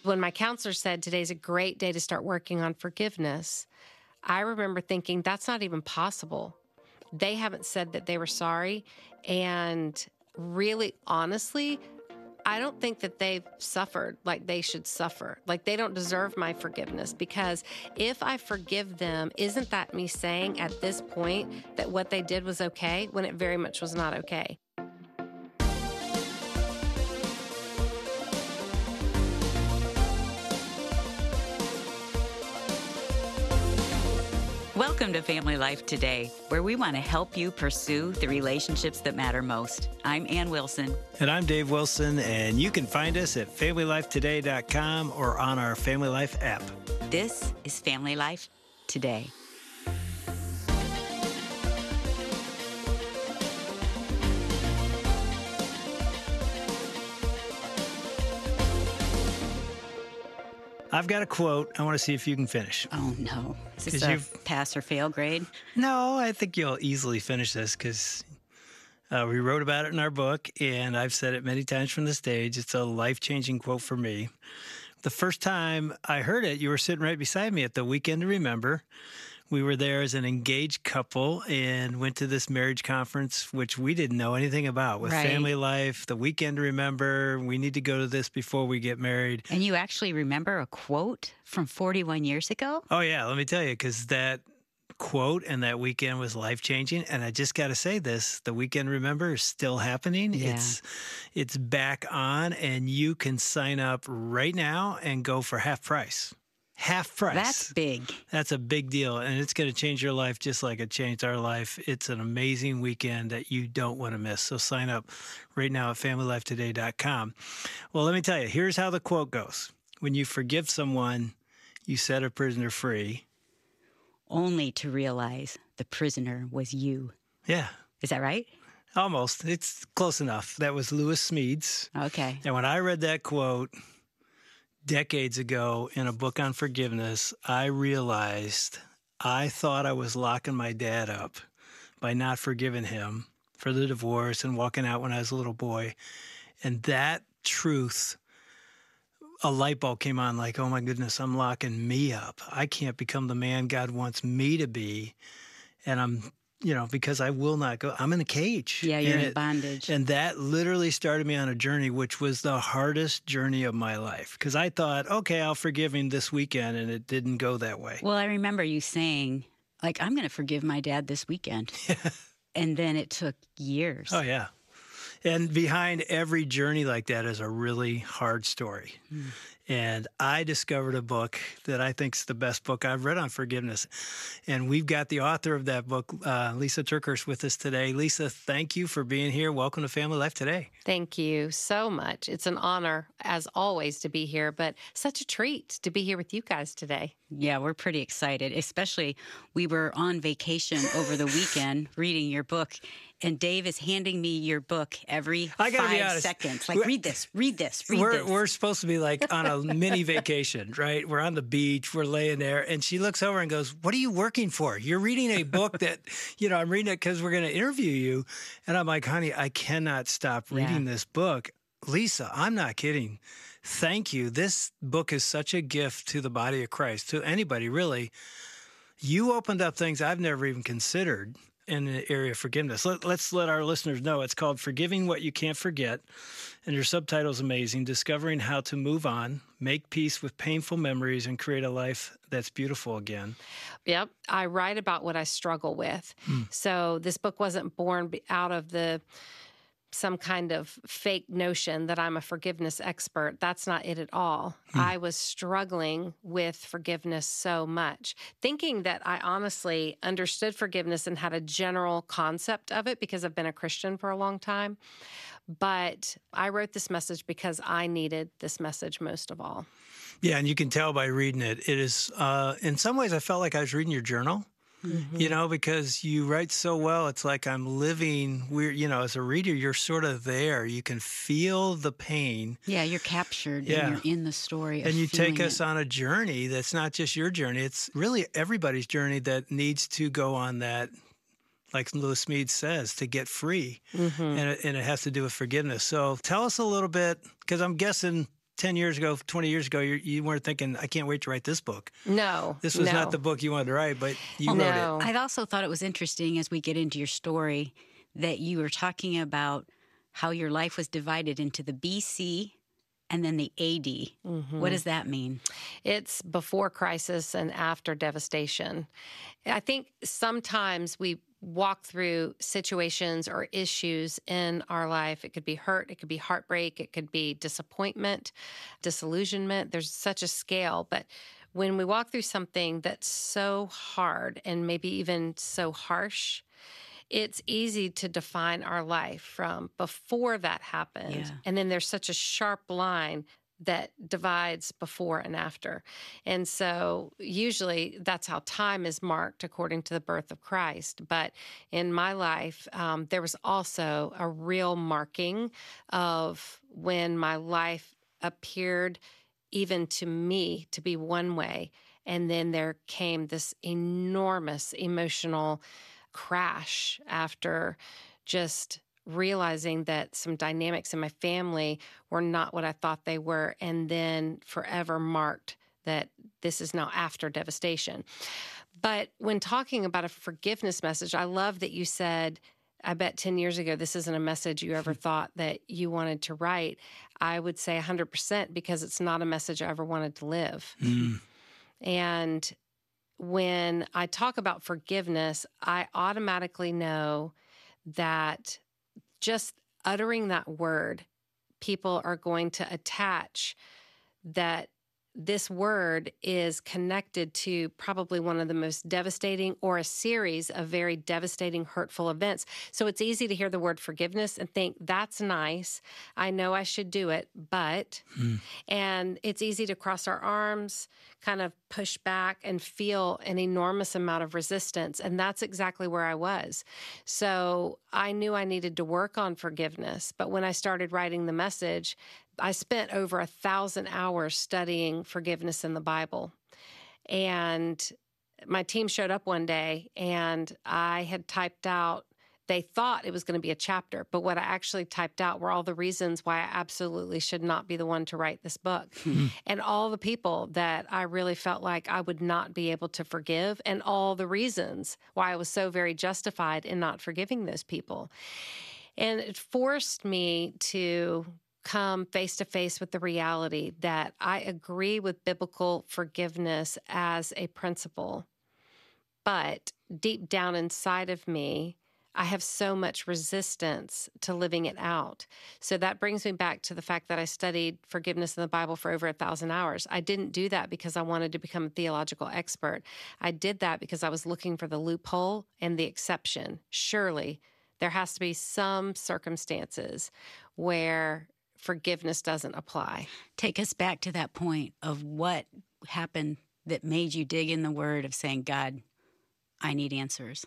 When my counselor said today's a great day to start working on forgiveness, I remember thinking that's not even possible. They haven't said that they were sorry. And really, honestly, I don't think that they've suffered like they should suffer. Like they don't deserve my forgiveness, because if I forgive them, isn't that me saying at this point that what they did was okay when it very much was not okay? Welcome to Family Life Today, where we want to help you pursue the relationships that matter most. I'm Ann Wilson. And I'm Dave Wilson, and you can find us at FamilyLifeToday.com or on our Family Life app. This is Family Life Today. I've got a quote. I want to see if you can finish. Oh, no. Is this a pass or fail grade? No, I think you'll easily finish this because we wrote about it in our book, and I've said it many times from the stage. It's a life-changing quote for me. The first time I heard it, you were sitting right beside me at the Weekend to Remember. We were there as an engaged couple and went to this marriage conference, which we didn't know anything about, with Family Life, the Weekend to Remember. We need to go to this before we get married. And you actually remember a quote from 41 years ago? Oh, yeah. Let me tell you, because that quote and that weekend was life-changing. And I just got to say this, the Weekend Remember is still happening. Yeah. It's back on, and you can sign up right now and go for half price. Half price. That's big. That's a big deal, and it's going to change your life just like it changed our life. It's an amazing weekend that you don't want to miss. So sign up right now at FamilyLifeToday.com. Well, let me tell you, here's how the quote goes. When you forgive someone, you set a prisoner free. Only to realize the prisoner was you. Yeah. Is that right? Almost. It's close enough. That was Lewis Smedes. Okay. And when I read that quote decades ago in a book on forgiveness, I realized I thought I was locking my dad up by not forgiving him for the divorce and walking out when I was a little boy. And that truth, a light bulb came on like, oh my goodness, I'm locking me up. I can't become the man God wants me to be. And I'm, because I will not go, I'm in a cage. Yeah, you're in bondage. And that literally started me on a journey, which was the hardest journey of my life. Because I thought, okay, I'll forgive him this weekend, and it didn't go that way. Well, I remember you saying, like, I'm going to forgive my dad this weekend. And then it took years. Oh, yeah. And behind every journey like that is a really hard story. And I discovered a book that I think is the best book I've read on forgiveness. And we've got the author of that book, Lisa TerKeurst, with us today. Lisa, thank you for being here. Welcome to Family Life Today. Thank you so much. It's an honor, as always, to be here, but such a treat to be here with you guys today. Yeah, we're pretty excited, especially we were on vacation over the weekend reading your book, and Dave is handing me your book every 5 seconds. Like, read this. We're supposed to be like on a mini vacation, right? We're on the beach, we're laying there, and she looks over and goes, what are you working for? You're reading a book that, I'm reading it because we're going to interview you. And I'm like, honey, I cannot stop reading this book. Lisa, I'm not kidding. Thank you. This book is such a gift to the body of Christ, to anybody, really. You opened up things I've never even considered in the area of forgiveness. Let's let our listeners know. It's called Forgiving What You Can't Forget, and your subtitle is amazing, Discovering How to Move On, Make Peace with Painful Memories, and Create a Life That's Beautiful Again. Yep. I write about what I struggle with. So this book wasn't born out of some kind of fake notion that I'm a forgiveness expert. That's not it at all. I was struggling with forgiveness so much, thinking that I honestly understood forgiveness and had a general concept of it because I've been a Christian for a long time. But I wrote this message because I needed this message most of all. Yeah, and you can tell by reading it. It is, in some ways, I felt like I was reading your journal. Because you write so well. It's like I'm living, as a reader, you're sort of there. You can feel the pain. Yeah, you're captured and you're in the story. And you take us on a journey that's not just your journey. It's really everybody's journey that needs to go on that, like Lewis Smedes says, to get free. And it has to do with forgiveness. So tell us a little bit, because I'm guessing 10 years ago, 20 years ago, you weren't thinking, I can't wait to write this book. No. This was not the book you wanted to write, but you wrote it. I also thought it was interesting as we get into your story that you were talking about how your life was divided into the BC and then the AD. Mm-hmm. What does that mean? It's before crisis and after devastation. I think sometimes we walk through situations or issues in our life. It could be hurt, it could be heartbreak, it could be disappointment, disillusionment. There's such a scale. But when we walk through something that's so hard and maybe even so harsh, it's easy to define our life from before that happened. Yeah. And then there's such a sharp line that divides before and after. And so usually that's how time is marked according to the birth of Christ. But in my life, there was also a real marking of when my life appeared even to me to be one way. And then there came this enormous emotional crash after just realizing that some dynamics in my family were not what I thought they were, and then forever marked that this is now after devastation. But when talking about a forgiveness message, I love that you said, I bet 10 years ago, this isn't a message you ever thought that you wanted to write. I would say 100% because it's not a message I ever wanted to live. Mm. And when I talk about forgiveness, I automatically know that just uttering that word, people are going to attach that this word is connected to probably one of the most devastating or a series of very devastating, hurtful events. So it's easy to hear the word forgiveness and think, that's nice. I know I should do it, but, and it's easy to cross our arms, kind of push back and feel an enormous amount of resistance. And that's exactly where I was. So I knew I needed to work on forgiveness. But when I started writing the message, I spent over 1,000 hours studying forgiveness in the Bible. And my team showed up one day and I had typed out, they thought it was going to be a chapter, but what I actually typed out were all the reasons why I absolutely should not be the one to write this book. And all the people that I really felt like I would not be able to forgive, and all the reasons why I was so very justified in not forgiving those people. And it forced me to come face to face with the reality that I agree with biblical forgiveness as a principle, but deep down inside of me, I have so much resistance to living it out. So that brings me back to the fact that I studied forgiveness in the Bible for over 1,000 hours. I didn't do that because I wanted to become a theological expert. I did that because I was looking for the loophole and the exception. Surely there has to be some circumstances where forgiveness doesn't apply. Take us back to that point of what happened that made you dig in the word of saying, God, I need answers.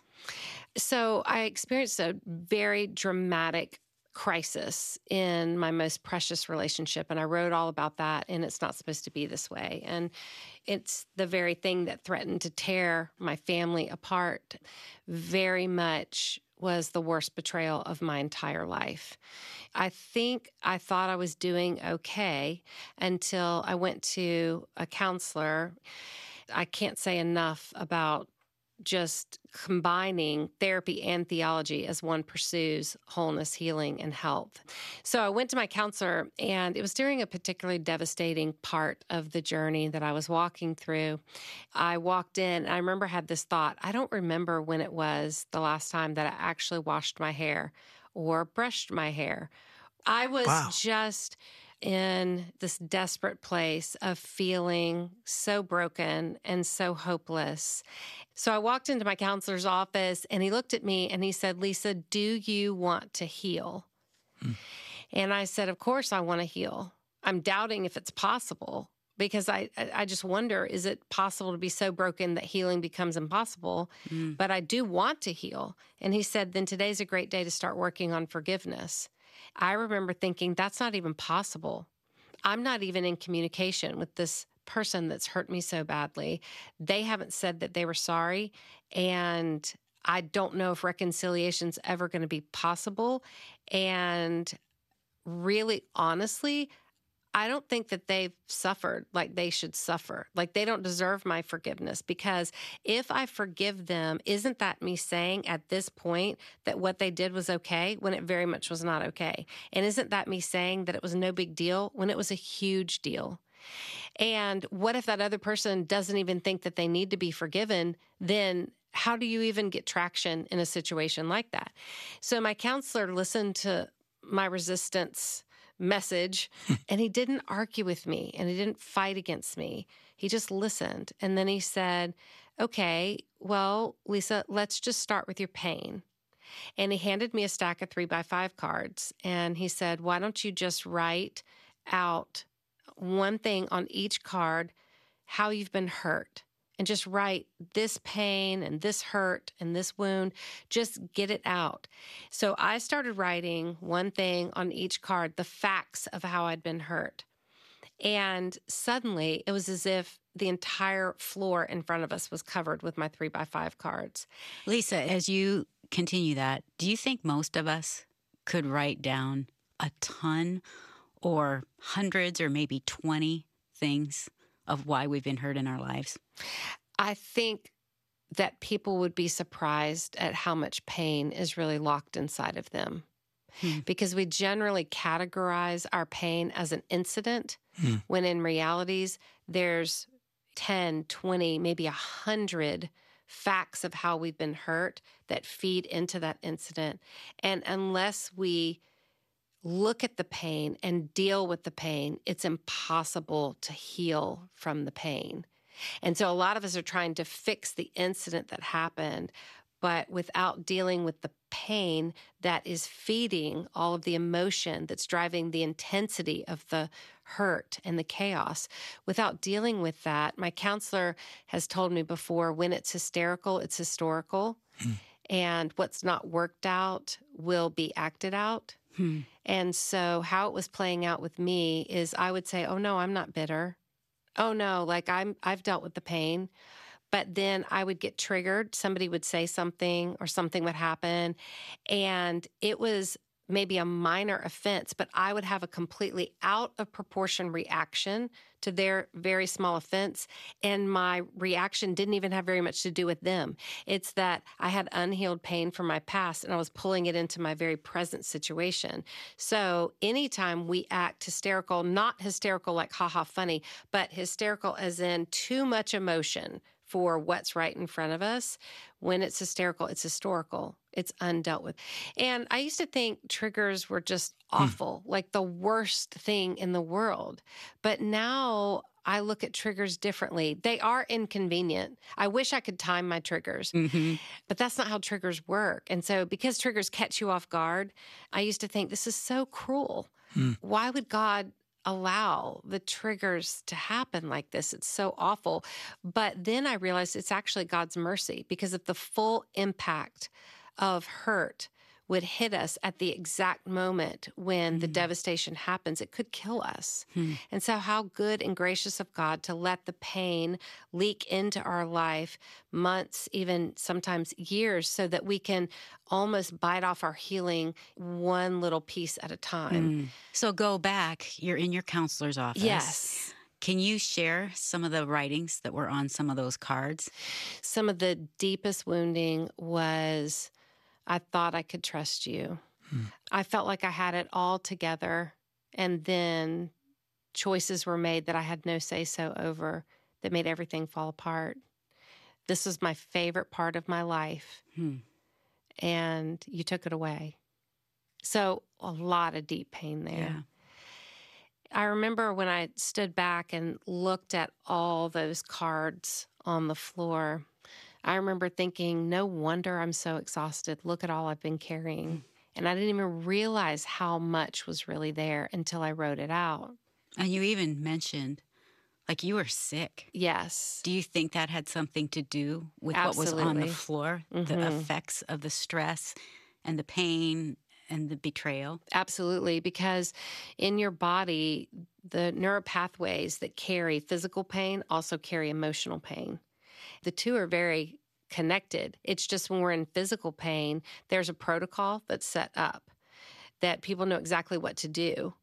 So I experienced a very dramatic crisis in my most precious relationship, and I wrote all about that, and it's not supposed to be this way. And it's the very thing that threatened to tear my family apart. Very much was the worst betrayal of my entire life. I think I thought I was doing okay until I went to a counselor. I can't say enough about just combining therapy and theology as one pursues wholeness, healing, and health. So I went to my counselor, and it was during a particularly devastating part of the journey that I was walking through. I walked in, and I remember I had this thought, I don't remember when it was the last time that I actually washed my hair or brushed my hair. I was just in this desperate place of feeling so broken and so hopeless. So I walked into my counselor's office, and he looked at me and he said, Lisa, do you want to heal? And I said, of course I want to heal. I'm doubting if it's possible, because I just wonder, is it possible to be so broken that healing becomes impossible? But I do want to heal. And he said, then today's a great day to start working on forgiveness. I remember thinking, that's not even possible. I'm not even in communication with this person that's hurt me so badly. They haven't said that they were sorry, and I don't know if reconciliation's ever going to be possible. And really, honestly, I don't think that they've suffered like they should suffer. Like they don't deserve my forgiveness, because if I forgive them, isn't that me saying at this point that what they did was okay when it very much was not okay? And isn't that me saying that it was no big deal when it was a huge deal? And what if that other person doesn't even think that they need to be forgiven? Then how do you even get traction in a situation like that? So my counselor listened to my resistance message, and he didn't argue with me and he didn't fight against me. He just listened. And then he said, okay, well, Lisa, let's just start with your pain. And he handed me a stack of 3x5 cards. And he said, why don't you just write out one thing on each card, how you've been hurt, and just write this pain and this hurt and this wound, just get it out. So I started writing one thing on each card, the facts of how I'd been hurt. And suddenly it was as if the entire floor in front of us was covered with my 3x5 cards. Lisa, as you continue that, do you think most of us could write down a ton or hundreds or maybe 20 things of why we've been hurt in our lives? I think that people would be surprised at how much pain is really locked inside of them. Because we generally categorize our pain as an incident, when in realities, there's 10, 20, maybe 100 facts of how we've been hurt that feed into that incident. And unless we look at the pain and deal with the pain, it's impossible to heal from the pain. And so a lot of us are trying to fix the incident that happened, but without dealing with the pain that is feeding all of the emotion that's driving the intensity of the hurt and the chaos. Without dealing with that, my counselor has told me before, when it's hysterical, it's historical. And what's not worked out will be acted out. And so how it was playing out with me is I would say, oh no, I'm not bitter. Oh no, like I've dealt with the pain. But then I would get triggered. Somebody would say something or something would happen. And it was maybe a minor offense, but I would have a completely out of proportion reaction to their very small offense. And my reaction didn't even have very much to do with them. It's that I had unhealed pain from my past and I was pulling it into my very present situation. So anytime we act hysterical, not hysterical like haha funny, but hysterical as in too much emotion for what's right in front of us, when it's hysterical, it's historical. It's undealt with. And I used to think triggers were just awful, like the worst thing in the world. But now I look at triggers differently. They are inconvenient. I wish I could time my triggers, but that's not how triggers work. And so because triggers catch you off guard, I used to think this is so cruel. Why would God allow the triggers to happen like this? It's so awful. But then I realized it's actually God's mercy, because if the full impact of hurt would hit us at the exact moment when the devastation happens, it could kill us. And so how good and gracious of God to let the pain leak into our life months, even sometimes years, so that we can almost bite off our healing one little piece at a time. So go back, you're in your counselor's office. Yes. Can you share some of the writings that were on some of those cards? Some of the deepest wounding was, I thought I could trust you. I felt like I had it all together. And then choices were made that I had no say-so over that made everything fall apart. This was my favorite part of my life. And you took it away. So a lot of deep pain there. Yeah. I remember when I stood back and looked at all those cards on the floor, I remember thinking, no wonder I'm so exhausted. Look at all I've been carrying. And I didn't even realize how much was really there until I wrote it out. And you even mentioned, like, you were sick. Yes. Do you think that had something to do with Absolutely. what was on the floor, the effects of the stress and the pain and the betrayal? Absolutely, because in your body, the neural pathways that carry physical pain also carry emotional pain. The two are very connected. It's just when we're in physical pain, there's a protocol that's set up that people know exactly what to do.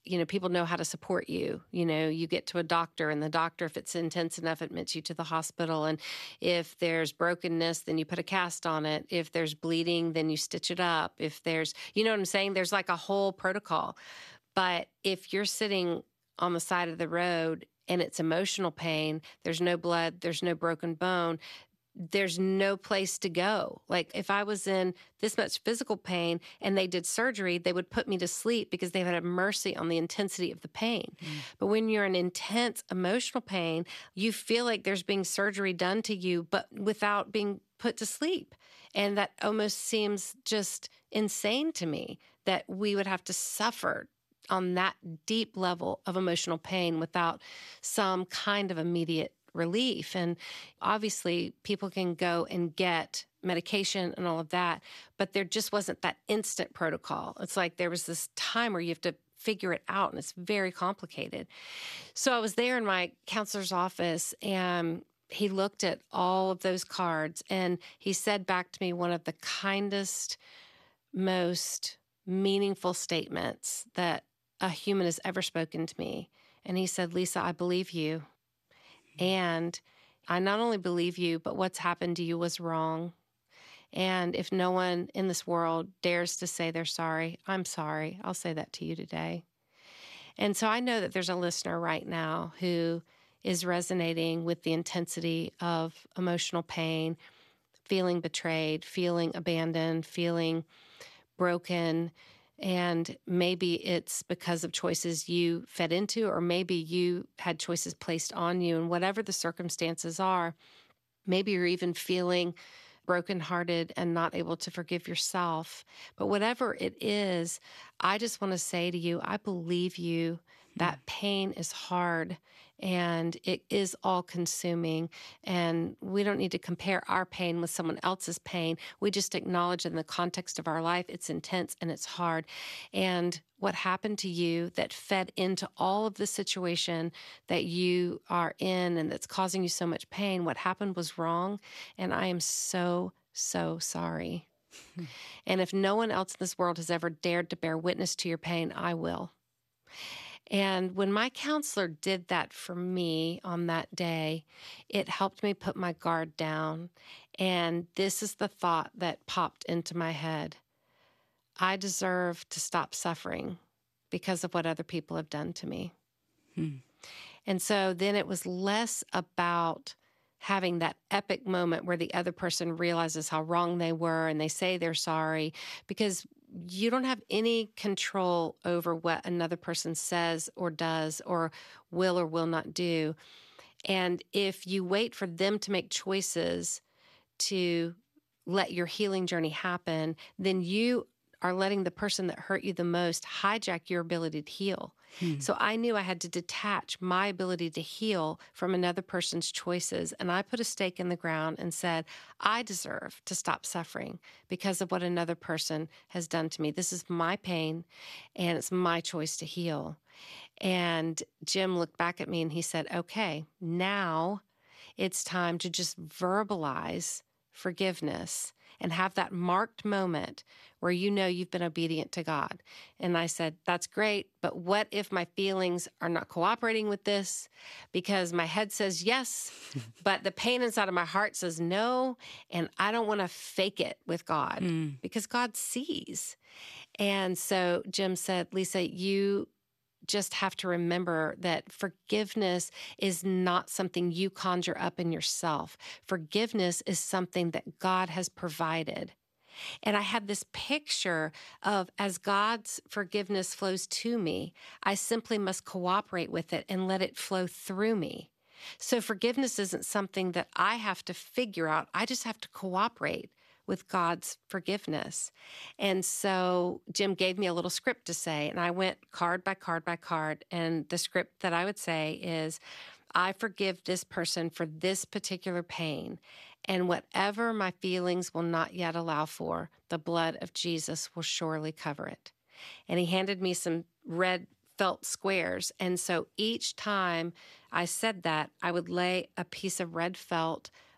people know how to support you. You get to a doctor, and the doctor, if it's intense enough, admits you to the hospital. And if there's brokenness, then you put a cast on it. If there's bleeding, then you stitch it up. If there's, you know what I'm saying? There's like a whole protocol. But if you're sitting on the side of the road and it's emotional pain, there's no blood, there's no broken bone, there's no place to go. Like if I was in this much physical pain and they did surgery, they would put me to sleep because they would have mercy on the intensity of the pain. But when you're in intense emotional pain, you feel like there's being surgery done to you, but without being put to sleep. And that almost seems just insane to me that we would have to suffer on that deep level of emotional pain without some kind of immediate relief. And obviously people can go and get medication and all of that, but there just wasn't that instant protocol. It's like there was this time where you have to figure it out, and it's very complicated. So I was there in my counselor's office, and he looked at all of those cards, and he said back to me one of the kindest, most meaningful statements that a human has ever spoken to me. And he said, "Lisa, I believe you. And I not only believe you, but what's happened to you was wrong. And if no one in this world dares to say they're sorry, I'm sorry. I'll say that to you today." And so I know that there's a listener right now who is resonating with the intensity of emotional pain, feeling betrayed, feeling abandoned, feeling broken. And maybe it's because of choices you fed into, or maybe you had choices placed on you. And whatever the circumstances are, maybe you're even feeling brokenhearted and not able to forgive yourself. But whatever it is, I just want to say to you, I believe you. That pain is hard, and it is all-consuming, and we don't need to compare our pain with someone else's pain. We just acknowledge in the context of our life, it's intense and it's hard. And what happened to you that fed into all of the situation that you are in and that's causing you so much pain, what happened was wrong, and I am so, so sorry. And if no one else in this world has ever dared to bear witness to your pain, I will. And when my counselor did that for me on that day, it helped me put my guard down. And this is the thought that popped into my head. I deserve to stop suffering because of what other people have done to me. And so then it was less about having that epic moment where the other person realizes how wrong they were and they say they're sorry, because you don't have any control over what another person says or does or will not do. And if you wait for them to make choices to let your healing journey happen, then you are letting the person that hurt you the most hijack your ability to heal. So I knew I had to detach my ability to heal from another person's choices. And I put a stake in the ground and said, I deserve to stop suffering because of what another person has done to me. This is my pain, and it's my choice to heal. And Jim looked back at me and he said, okay, now it's time to just verbalize forgiveness and have that marked moment where you know you've been obedient to God. And I said, that's great, but what if my feelings are not cooperating with this? Because my head says yes, but the pain inside of my heart says no, and I don't want to fake it with God because God sees. And so Jim said, Lisa, you just have to remember that forgiveness is not something you conjure up in yourself. Forgiveness is something that God has provided. And I had this picture of as God's forgiveness flows to me, I simply must cooperate with it and let it flow through me. So forgiveness isn't something that I have to figure out. I just have to cooperate with God's forgiveness. And so Jim gave me a little script to say, and I went card by card by card. And the script that I would say is, I forgive this person for this particular pain, and whatever my feelings will not yet allow for, the blood of Jesus will surely cover it. And he handed me some red felt squares. And so each time I said that, I would lay a piece of red felt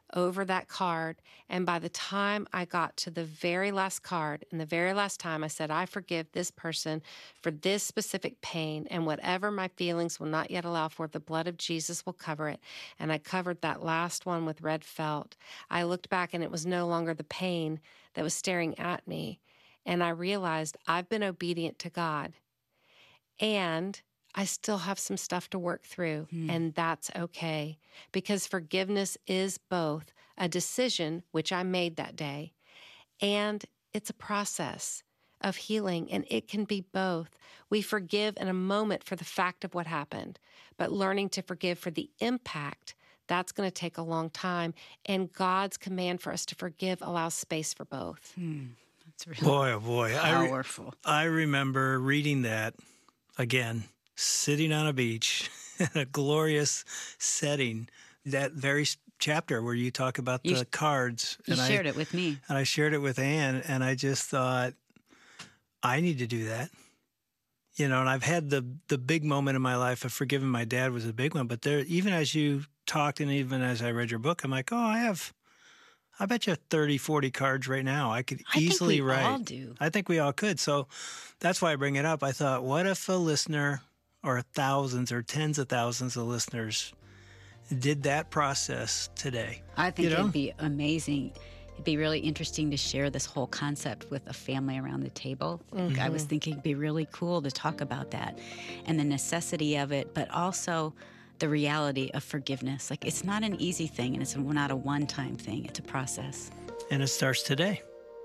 over that card. And by the time I got to the very last card and the very last time, I said, I forgive this person for this specific pain, and whatever my feelings will not yet allow for, the blood of Jesus will cover it. And I covered that last one with red felt. I looked back and it was no longer the pain that was staring at me. And I realized I've been obedient to God, and I still have some stuff to work through, and that's okay, because forgiveness is both a decision, which I made that day, and it's a process of healing, and it can be both. We forgive in a moment for the fact of what happened, but learning to forgive for the impact, that's going to take a long time, and God's command for us to forgive allows space for both. That's really Oh boy. powerful. I remember reading that again, sitting on a beach in a glorious setting, that very chapter where you talk about the cards. You shared it with me. And I shared it with Ann, and I just thought, I need to do that. And I've had the big moment in my life of forgiving my dad was a big one. But there, even as you talked and even as I read your book, I'm like, I bet you 30, 40 cards right now. I could easily write. I think we all do. I think we all could. So that's why I bring it up. I thought, what if a listener or thousands or tens of thousands of listeners did that process today? I think it'd be amazing. It'd be really interesting to share this whole concept with a family around the table. I was thinking it'd be really cool to talk about that and the necessity of it, but also the reality of forgiveness. Like, it's not an easy thing, and it's not a one-time thing. It's a process. And it starts today.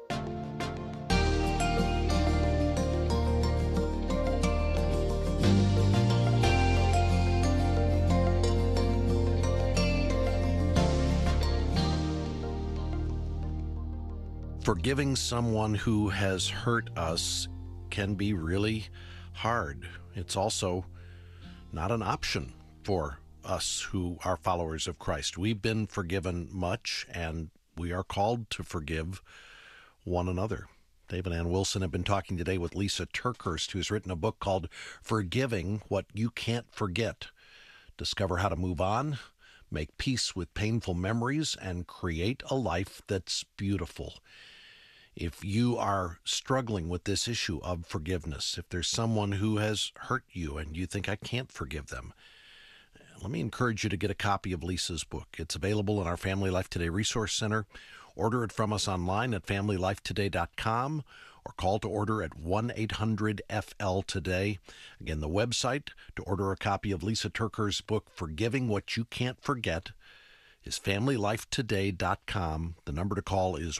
Forgiving someone who has hurt us can be really hard. It's also not an option for us who are followers of Christ. We've been forgiven much, and we are called to forgive one another. Dave and Ann Wilson have been talking today with Lisa TerKeurst, who's written a book called Forgiving What You Can't Forget. Discover how to move on, make peace with painful memories, and create a life that's beautiful. If you are struggling with this issue of forgiveness, if there's someone who has hurt you and you think, I can't forgive them, let me encourage you to get a copy of Lisa's book. It's available in our Family Life Today Resource Center. Order it from us online at FamilyLifeToday.com or call to order at 1-800-FL-TODAY. Again, the website to order a copy of Lisa TerKeurst's book, Forgiving What You Can't Forget, is FamilyLifeToday.com. The number to call is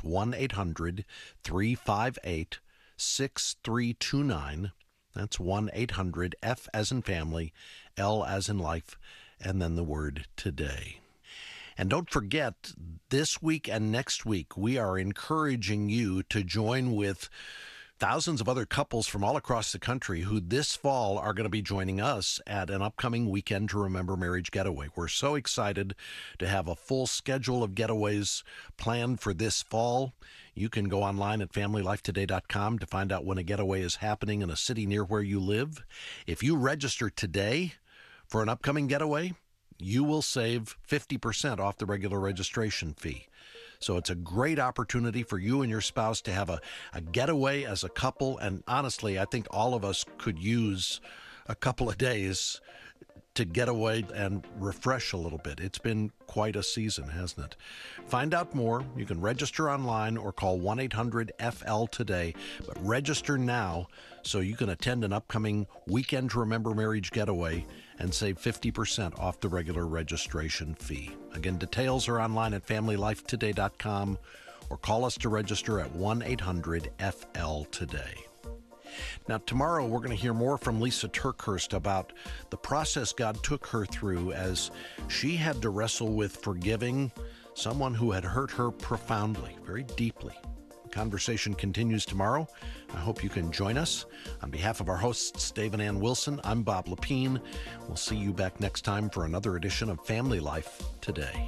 1-800-358-6329. That's 1-800-F as in family, L as in life, and then the word today. And don't forget, this week and next week, we are encouraging you to join with thousands of other couples from all across the country who this fall are going to be joining us at an upcoming Weekend to Remember Marriage getaway. We're so excited to have a full schedule of getaways planned for this fall. You can go online at FamilyLifeToday.com to find out when a getaway is happening in a city near where you live. If you register today for an upcoming getaway, you will save 50% off the regular registration fee. So it's a great opportunity for you and your spouse to have a getaway as a couple. And honestly, I think all of us could use a couple of days to get away and refresh a little bit. It's been quite a season, hasn't it? Find out more. You can register online or call 1-800-FL-TODAY. But register now so you can attend an upcoming Weekend to Remember Marriage getaway and save 50% off the regular registration fee. Again, details are online at FamilyLifeToday.com or call us to register at 1-800-FL-TODAY. Now, tomorrow we're going to hear more from Lisa TerKeurst about the process God took her through as she had to wrestle with forgiving someone who had hurt her profoundly, very deeply. The conversation continues tomorrow. I hope you can join us. On behalf of our hosts, Dave and Ann Wilson, I'm Bob Lepine. We'll see you back next time for another edition of Family Life Today.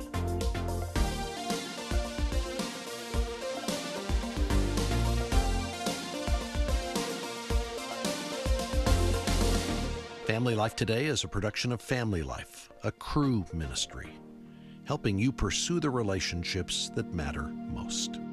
Family Life Today is a production of Family Life, a Cru ministry. helping you pursue the relationships that matter most.